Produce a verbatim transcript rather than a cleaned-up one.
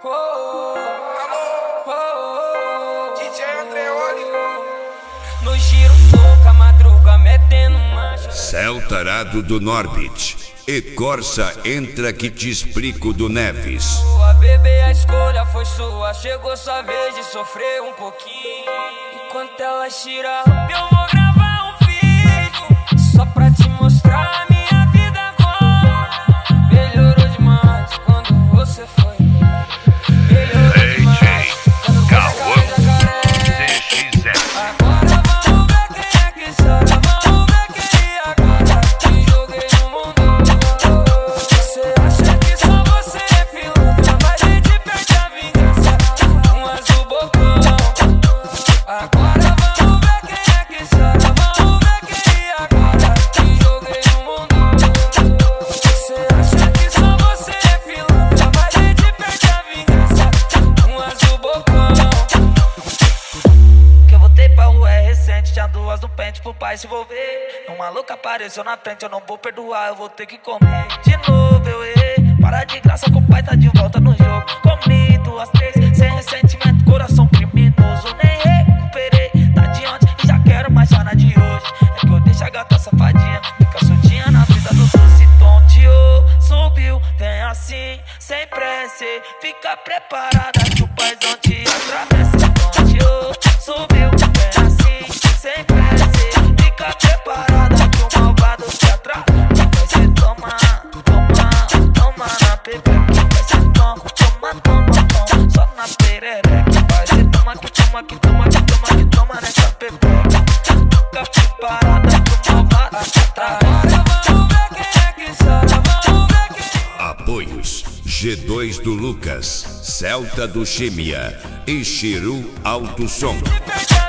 D J Andreoli. No giro louca, madruga metendo marcha. Céu tarado do Norbit e Corsa entra que te explico do Neves. Sua bebê, a escolha foi sua. Chegou sua vez de sofrer um pouquinho. Enquanto ela tira, eu vou gravar um vídeo só pra te mostrar a minha vida agora. Melhorou demais quando você foi. Melhorou demais quando você caiu jacaré. Agora vamos ver quem é que chora. Vamos ver quem agora te joguei no mundo. Você acha que só você é pilantra, mas a gente perde a vingança. Um azul bocão. Agora vamos ver quem é que chora. Vamos ver quem agora te joguei no mundo. Você acha que só você é pilantra, mas a gente perde a vingança. Um azul bocão. Que eu voltei pra rua é recente, tinha duas no pente pro pai se envolver. Um maluco apareceu na frente, eu não vou perdoar, eu vou ter que comer. De novo eu errei, para de graça que o pai tá de volta no jogo. Comi duas, três, sem ressentimento, coração criminoso. Nem recuperei, tá de ontem e já quero mais já na de hoje. É que eu deixo a gata safadinha, fica soltinha na vida do doce tonteou. Subiu, vem assim, sem pressa, fica preparada que o paizão te atravessa. Tonteou, subiu, vem assim, sem pressa, fica preparada que o malvado te atravessa. Vai ser toma, toma, toma na pepeca. Vai ser toma, toma, toma, toma, só na perereca. Vai ser toma que toma, que toma, que toma, que toma nessa pepeca. Fica preparada que o malvado te atravessa. Vamos ver quem é que chora, vamos ver quem. Apoios G dois do Lucas, Celta do Chimia e Chiru Alto Som.